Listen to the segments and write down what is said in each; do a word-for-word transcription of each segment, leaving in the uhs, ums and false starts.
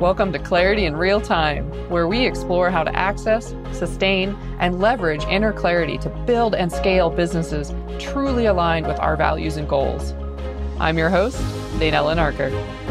Welcome to Clarity in Real Time, where we explore how to access, sustain, and leverage inner clarity to build and scale businesses truly aligned with our values and goals. I'm your host, Daynella Narker.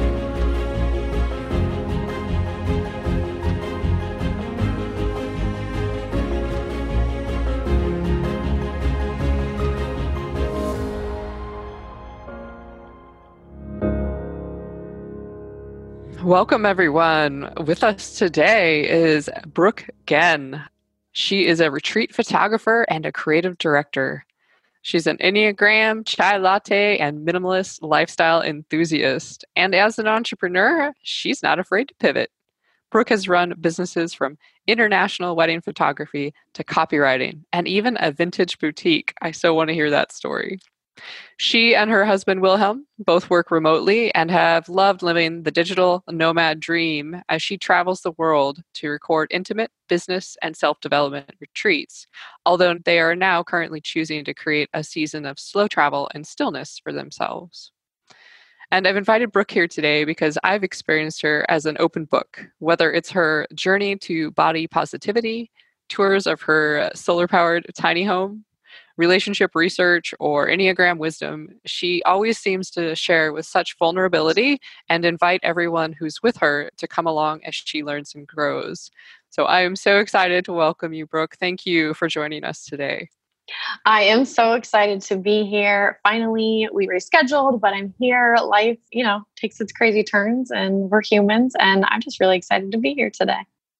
Welcome, everyone. With us today is Brooke Genn. She is a retreat photographer and a creative director. She's an Enneagram, chai latte, and minimalist lifestyle enthusiast. And as an entrepreneur, she's not afraid to pivot. Brooke has run businesses from international wedding photography to copywriting, and even a vintage boutique. I so want to hear that story. She and her husband, Wilhelm, both work remotely and have loved living the digital nomad dream as she travels the world to record intimate business and self-development retreats, although they are now currently choosing to create a season of slow travel and stillness for themselves. And I've invited Brooke here today because I've experienced her as an open book, whether it's her journey to body positivity, tours of her solar-powered tiny home, relationship research, or Enneagram wisdom. She always seems to share with such vulnerability and invite everyone who's with her to come along as she learns and grows. So I am so excited to welcome you, Brooke. Thank you for joining us today. I am so excited to be here. Finally, we rescheduled, but I'm here. Life, you know, takes its crazy turns and we're humans. And I'm just really excited to be here today.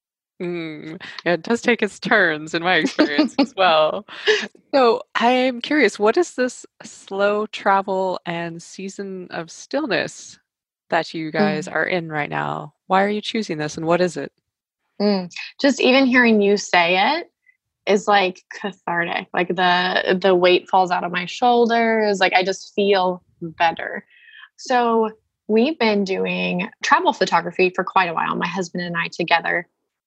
Mm, yeah, it does take its turns in my experience as well. So I'm curious, what is this slow travel and season of stillness that you guys Mm. are in right now? Why are you choosing this and what is it? Mm. Just even hearing you say it is like cathartic. Like the the weight falls out of my shoulders. Like I just feel better. So we've been doing travel photography for quite a while, my husband and I together.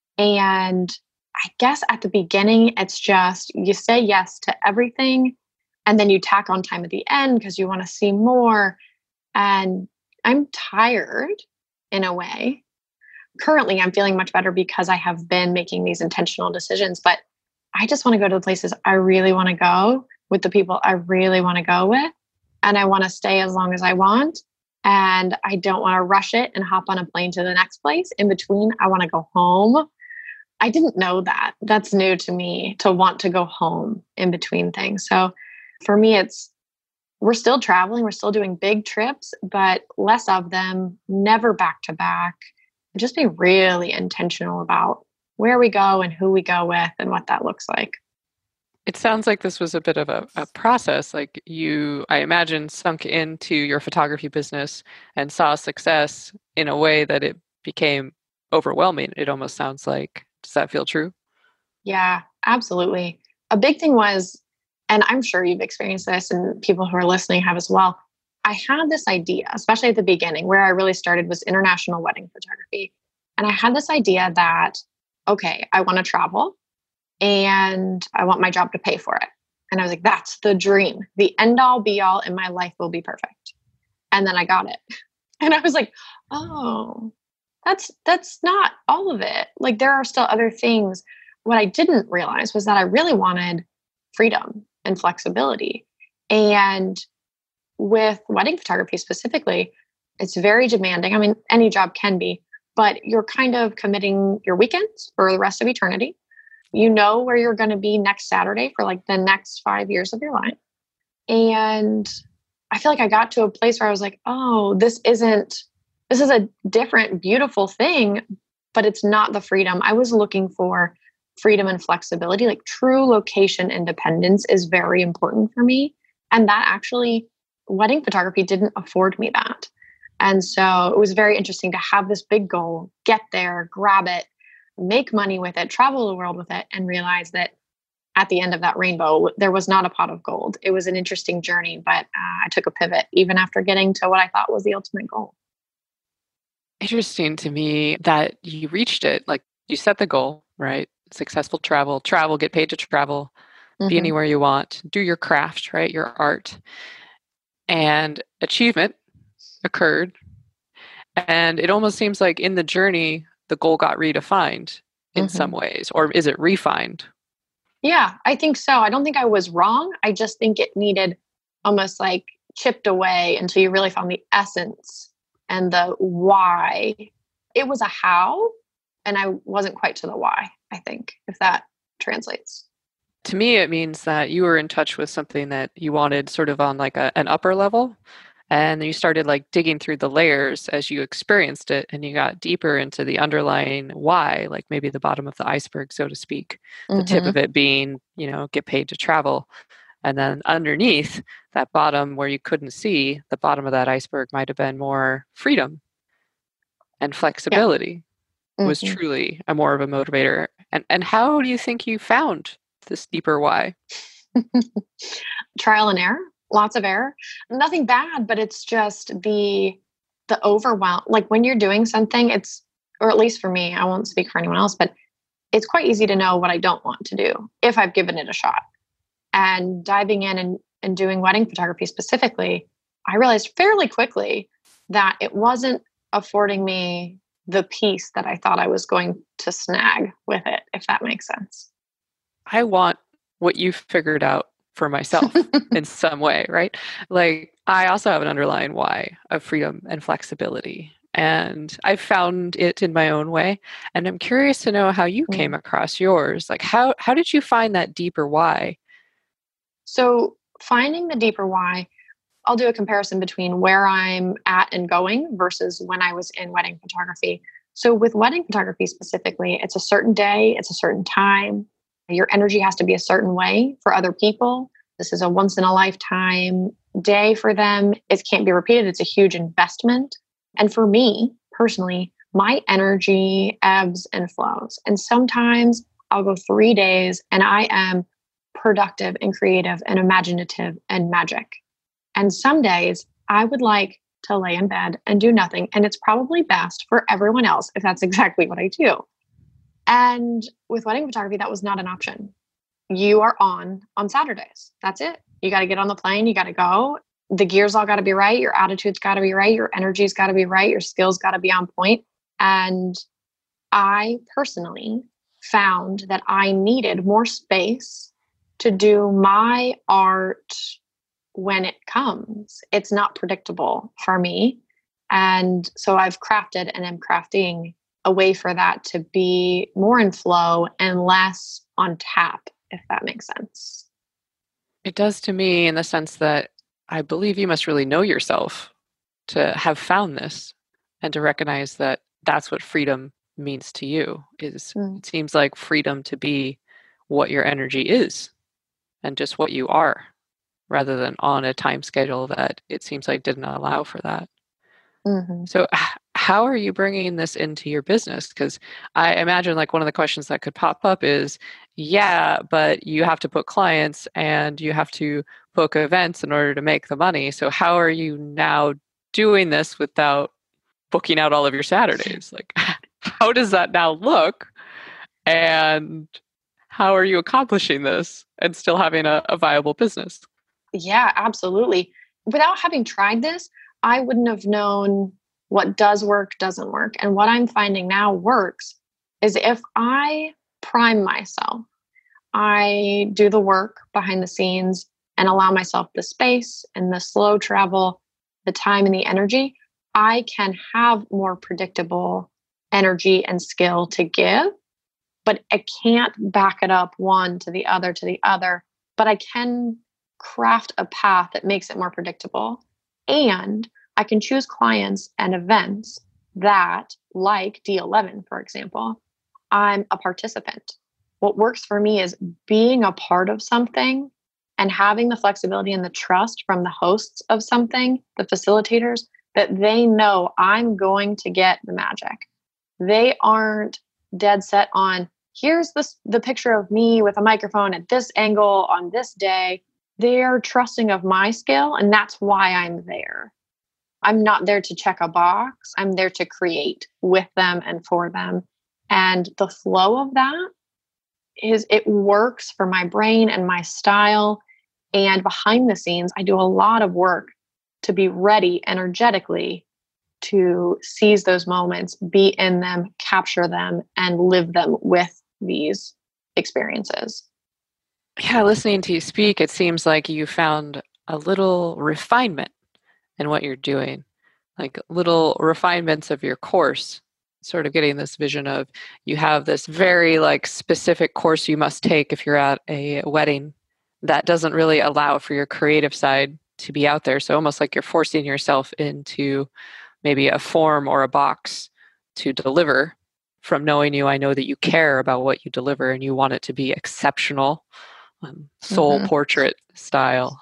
And I guess at the beginning, it's just you say yes to everything and then you tack on time at the end because you want to see more. And I'm tired in a way. Currently, I'm feeling much better because I have been making these intentional decisions, but I just want to go to the places I really want to go with the people I really want to go with. And I want to stay as long as I want. And I don't want to rush it and hop on a plane to the next place. In between, I want to go home. I didn't know that. That's new to me to want to go home in between things. So for me, it's we're still traveling, we're still doing big trips, but less of them, never back to back. Just be really intentional about where we go and who we go with and what that looks like. It sounds like this was a bit of a, a process. Like you, I imagine, sunk into your photography business and saw success in a way that it became overwhelming. It almost sounds like. Does that feel true? Yeah, absolutely. A big thing was, and I'm sure you've experienced this and people who are listening have as well. I had this idea, especially at the beginning, where I really started was international wedding photography. And I had this idea that, okay, I want to travel and I want my job to pay for it. And I was like, that's the dream. The end all be all and my life will be perfect. And then I got it. And I was like, oh, That's that's not all of it. Like there are still other things. What I didn't realize was that I really wanted freedom and flexibility. And with wedding photography specifically, it's very demanding. I mean, any job can be, but you're kind of committing your weekends for the rest of eternity. You know where you're going to be next Saturday for like the next five years of your life. And I feel like I got to a place where I was like, oh, this isn't This is a different, beautiful thing, but it's not the freedom. I was looking for freedom and flexibility, like true location independence is very important for me. And that actually, wedding photography didn't afford me that. And so it was very interesting to have this big goal, get there, grab it, make money with it, travel the world with it, and realize that at the end of that rainbow, there was not a pot of gold. It was an interesting journey, but uh, I took a pivot even after getting to what I thought was the ultimate goal. Interesting to me that you reached it. Like you set the goal, right? Successful travel, travel, get paid to travel, mm-hmm. be anywhere you want, do your craft, right? Your art. And achievement occurred. And it almost seems like in the journey, the goal got redefined in some Mm-hmm. ways, or is it refined? Yeah, I think so. I don't think I was wrong. I just think it needed almost like chipped away until you really found the essence and the why. It was a how, and I wasn't quite to the why, I think, if that translates. To me, it means that you were in touch with something that you wanted sort of on like a, an upper level. And you started like digging through the layers as you experienced it, and you got deeper into the underlying why, like maybe the bottom of the iceberg, so to speak. The tip of Mm-hmm. it being, you know, get paid to travel. And then underneath that bottom where you couldn't see, the bottom of that iceberg might have been more freedom and Yeah. flexibility was Mm-hmm. truly a more of a motivator. And and how do you think you found this deeper why? Trial and error, lots of error. Nothing bad, but it's just the the overwhelm. Like when you're doing something, it's or at least for me, I won't speak for anyone else, but it's quite easy to know what I don't want to do if I've given it a shot. And diving in and, and doing wedding photography specifically, I realized fairly quickly that it wasn't affording me the peace that I thought I was going to snag with it, if that makes sense. I want what you figured out for myself in some way, right? Like, I also have an underlying why of freedom and flexibility. And I found it in my own way. And I'm curious to know how you came Mm. across yours. Like, how, how did you find that deeper why? So, finding the deeper why, I'll do a comparison between where I'm at and going versus when I was in wedding photography. So, with wedding photography specifically, it's a certain day, it's a certain time. Your energy has to be a certain way for other people. This is a once in a lifetime day for them. It can't be repeated. It's a huge investment. And for me personally, my energy ebbs and flows. And sometimes I'll go three days and I am productive and creative and imaginative and magic. And some days I would like to lay in bed and do nothing. And it's probably best for everyone else if that's exactly what I do. And with wedding photography, that was not an option. You are on on Saturdays. That's it. You got to get on the plane. You got to go. The gears all got to be right. Your attitude's got to be right. Your energy's got to be right. Your skills got to be on point. And I personally found that I needed more space to do my art when it comes. It's not predictable for me. And so I've crafted and am crafting a way for that to be more in flow and less on tap, if that makes sense. It does to me in the sense that I believe you must really know yourself to have found this and to recognize that that's what freedom means to you is Mm. it seems like freedom to be what your energy is and just what you are rather than on a time schedule that it seems like didn't allow for that. Mm-hmm. So h- how are you bringing this into your business? Because I imagine like one of the questions that could pop up is, yeah, but you have to book clients and you have to book events in order to make the money. So how are you now doing this without booking out all of your Saturdays? Like, how does that now look? And how are you accomplishing this and still having a, a viable business? Yeah, absolutely. Without having tried this, I wouldn't have known what does work, doesn't work. And what I'm finding now works is if I prime myself, I do the work behind the scenes and allow myself the space and the slow travel, the time and the energy, I can have more predictable energy and skill to give, but I can't back it up one to the other to the other, but I can craft a path that makes it more predictable. And I can choose clients and events that, like D eleven, for example, I'm a participant. What works for me is being a part of something and having the flexibility and the trust from the hosts of something, the facilitators, that they know I'm going to get the magic. They aren't dead set on, here's this, the picture of me with a microphone at this angle on this day. They're trusting of my skill, and that's why I'm there. I'm not there to check a box. I'm there to create with them and for them. And the flow of that is it works for my brain and my style. And behind the scenes, I do a lot of work to be ready energetically to seize those moments, be in them, capture them, and live them with these experiences. Yeah, listening to you speak, it seems like you found a little refinement in what you're doing, like little refinements of your course, sort of getting this vision of you have this very like specific course you must take if you're at a wedding that doesn't really allow for your creative side to be out there. So almost like you're forcing yourself into maybe a form or a box to deliver. From knowing you, I know that you care about what you deliver and you want it to be exceptional, um, soul Mm-hmm. portrait style.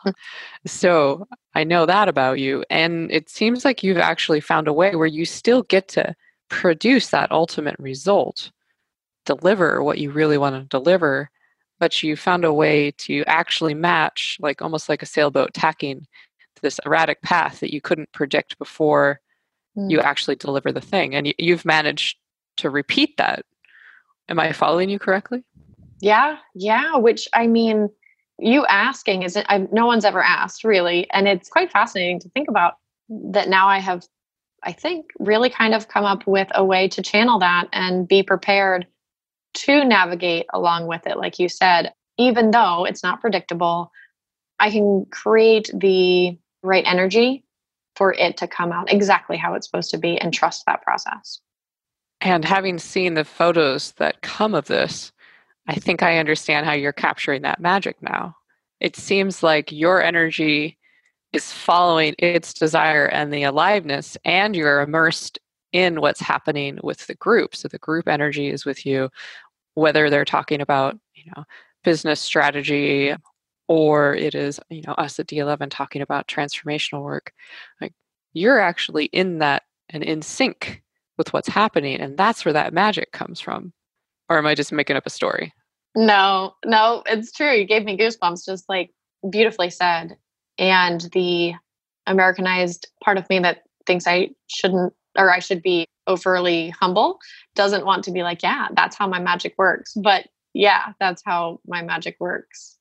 So I know that about you. And it seems like you've actually found a way where you still get to produce that ultimate result, deliver what you really want to deliver, but you found a way to actually match, like almost like a sailboat tacking to this erratic path that you couldn't predict before Mm. you actually deliver the thing. And you, you've managed to repeat that. Am I following you correctly? Yeah, yeah. Which I mean, you asking isn't. I, no one's ever asked really, and it's quite fascinating to think about that. Now I have, I think, really kind of come up with a way to channel that and be prepared to navigate along with it. Like you said, even though it's not predictable, I can create the right energy for it to come out exactly how it's supposed to be and trust that process. And having seen the photos that come of this, I think I understand how you're capturing that magic now. It seems like your energy is following its desire and the aliveness, and you're immersed in what's happening with the group. So the group energy is with you, whether they're talking about, you know, business strategy, or it is, you know, us at D eleven talking about transformational work. Like you're actually in that and in sync with what's happening, and that's where that magic comes from. Or am I just making up a story? No, no, it's true. You gave me goosebumps, just like beautifully said. And the Americanized part of me that thinks I shouldn't, or I should be overly humble, doesn't want to be like, yeah, that's how my magic works. But yeah, that's how my magic works.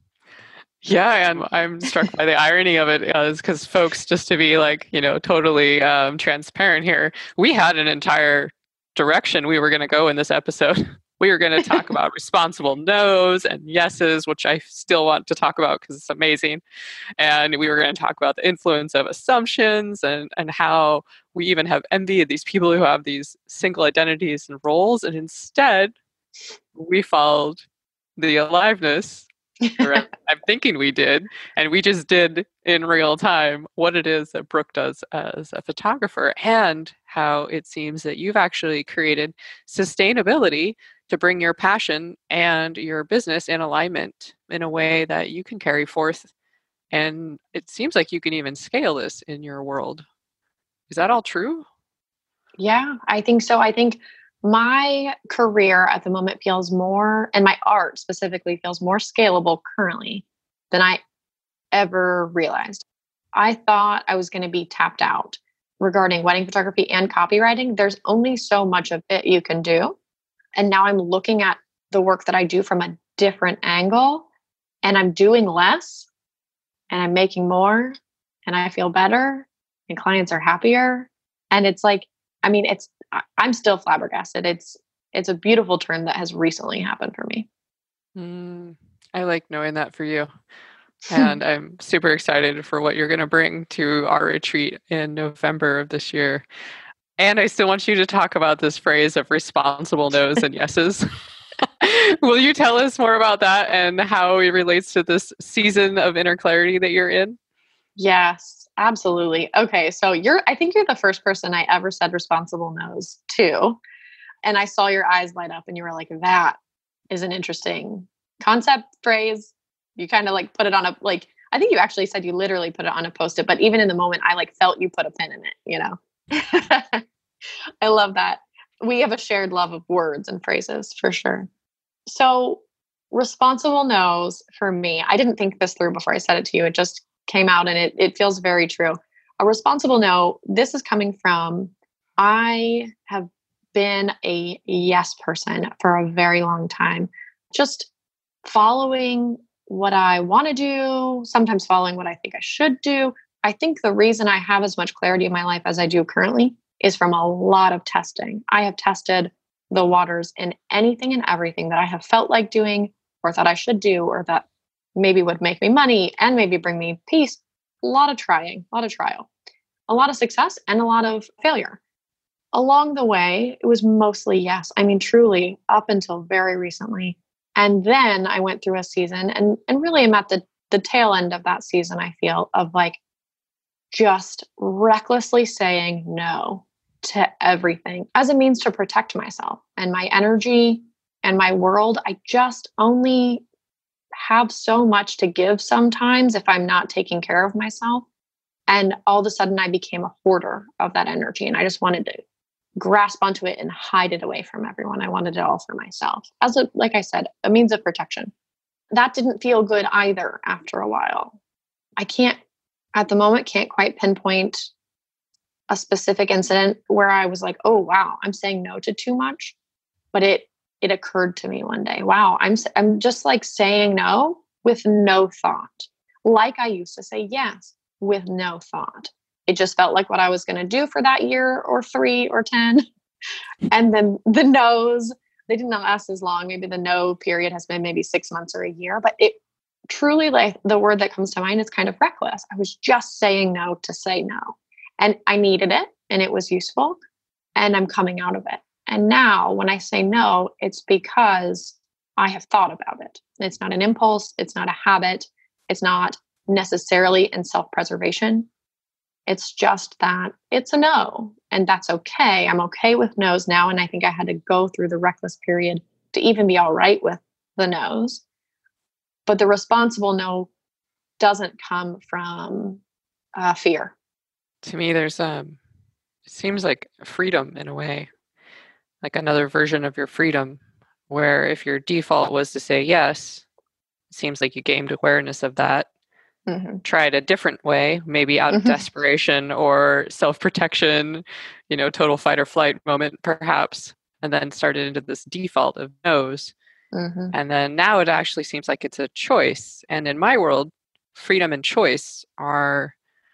Yeah, and I'm struck by the irony of it is because folks, just to be like, you know, totally um, transparent here, we had an entire direction we were going to go in this episode. We were going to talk about responsible no's and yeses, which I still want to talk about because it's amazing. And we were going to talk about the influence of assumptions and, and how we even have envy of these people who have these single identities and roles. And instead, we followed the aliveness, or I'm thinking we did, and we just did in real time what it is that Brooke does as a photographer, and how it seems that you've actually created sustainability to bring your passion and your business in alignment in a way that you can carry forth. And it seems like you can even scale this in your world. Is that all true? Yeah, I think so. I think my career at the moment feels more, and my art specifically feels more scalable currently than I ever realized. I thought I was going to be tapped out regarding wedding photography and copywriting. There's only so much of it you can do. And now I'm looking at the work that I do from a different angle, and I'm doing less and I'm making more and I feel better and clients are happier. And it's like, I mean, it's, I'm still flabbergasted. It's, it's a beautiful turn that has recently happened for me. Mm, I like knowing that for you. And I'm super excited for what you're going to bring to our retreat in November of this year. And I still want you to talk about this phrase of responsible no's and yeses. Will you tell us more about that and how it relates to this season of inner clarity that you're in? Yes, absolutely. Okay, so you're I think you're the first person I ever said responsible no's to. And I saw your eyes light up and you were like, that is an interesting concept phrase. You kind of like put it on a, like, I think you actually said you literally put it on a post-it, but even in the moment, I like felt you put a pin in it, you know? I love that. We have a shared love of words and phrases for sure. So responsible no's for me, I didn't think this through before I said it to you. It just came out and it, it feels very true. A responsible no, this is coming from, I have been a yes person for a very long time. Just following what I want to do, sometimes following what I think I should do. I think the reason I have as much clarity in my life as I do currently is from a lot of testing. I have tested the waters in anything and everything that I have felt like doing or thought I should do or that maybe would make me money and maybe bring me peace. A lot of trying, a lot of trial, a lot of success and a lot of failure. Along the way, it was mostly yes. I mean, truly up until very recently. And then I went through a season and, and really I'm at the, the tail end of that season, I feel, of like just recklessly saying no to everything as a means to protect myself and my energy and my world. I just only have so much to give sometimes if I'm not taking care of myself. And all of a sudden I became a hoarder of that energy. And I just wanted to grasp onto it and hide it away from everyone. I wanted it all for myself as a, like I said, a means of protection. That didn't feel good either after a while. I can't, at the moment, can't quite pinpoint a specific incident where I was like, oh, wow, I'm saying no to too much. But it, it occurred to me one day, wow, I'm, I'm just like saying no with no thought. Like I used to say yes with no thought. It just felt like what I was going to do for that year or three or ten. And then the no's, they didn't last as long. Maybe the no period has been maybe six months or a year, but it truly, like the word that comes to mind is kind of reckless. I was just saying no to say no. And I needed it and it was useful and I'm coming out of it. And now when I say no, it's because I have thought about it. It's not an impulse. It's not a habit. It's not necessarily in self-preservation. It's just that it's a no, and that's okay. I'm okay with no's now. And I think I had to go through the reckless period to even be all right with the no's. But the responsible no doesn't come from uh, fear. To me, there's um, it seems like freedom in a way, like another version of your freedom, where if your default was to say yes, it seems like you gained awareness of that. Mm-hmm. Try it a different way, maybe out of mm-hmm. desperation or self-protection, you know, total fight or flight moment, perhaps, and then started into this default of no's. Mm-hmm. And then now it actually seems like it's a choice. And in my world, freedom and choice are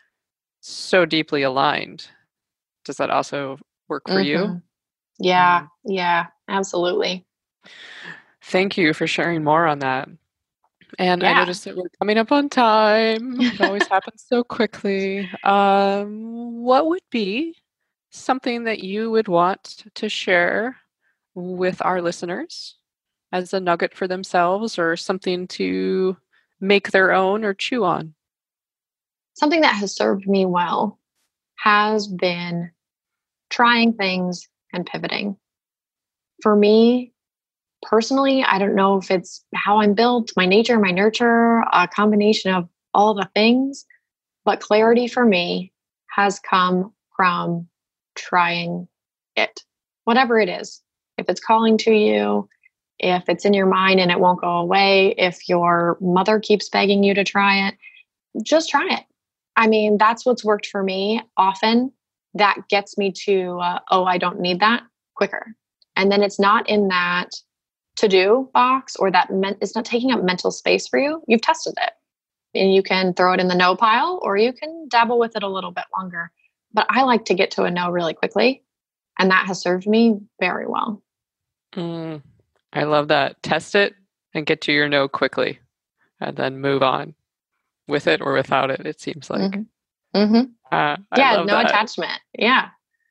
so deeply aligned. Does that also work for mm-hmm. you? Yeah, mm-hmm. yeah, absolutely. Thank you for sharing more on that. And yeah. I noticed that we're coming up on time. It always happens so quickly. Um, what would be something that you would want to share with our listeners as a nugget for themselves or something to make their own or chew on? Something that has served me well has been trying things and pivoting. For me, personally, I don't know if it's how I'm built, my nature, my nurture, a combination of all the things, but clarity for me has come from trying it, whatever it is. If it's calling to you, if it's in your mind and it won't go away, if your mother keeps begging you to try it, just try it. I mean, that's what's worked for me. Often that gets me to, uh, oh, I don't need that quicker. And then it's not in that to-do box or that men- it's not taking up mental space for you. You've tested it and you can throw it in the no pile or you can dabble with it a little bit longer. But I like to get to a no really quickly. And that has served me very well. Mm, I love that. Test it and get to your no quickly and then move on with it or without it, it seems like. Mm-hmm. Mm-hmm. Uh, yeah, no that. attachment. Yeah.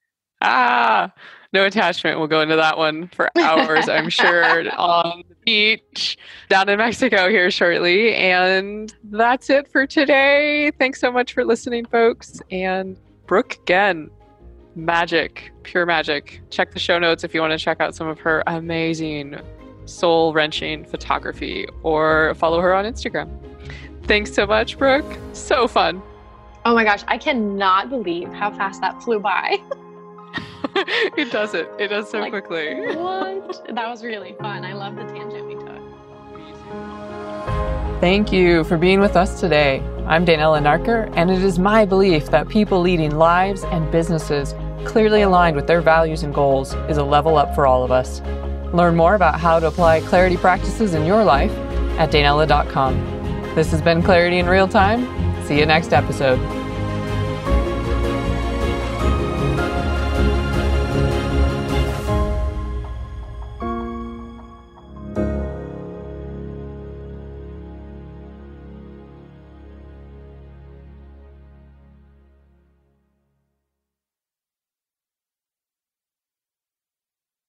Ah, no attachment. We'll go into that one for hours, I'm sure, on the beach down in Mexico here shortly. And that's it for today. Thanks so much for listening, folks. And Brooke Genn, magic, pure magic. Check the show notes if you want to check out some of her amazing, soul-wrenching photography or follow her on Instagram. Thanks so much, Brooke. So fun. Oh my gosh, I cannot believe how fast that flew by. It does it. It does so like, quickly. What? That was really fun. I love the tangent we took. Thank you for being with us today. I'm Danella Narker, and it is my belief that people leading lives and businesses clearly aligned with their values and goals is a level up for all of us. Learn more about how to apply clarity practices in your life at danella dot com. This has been Clarity in Real Time. See you next episode.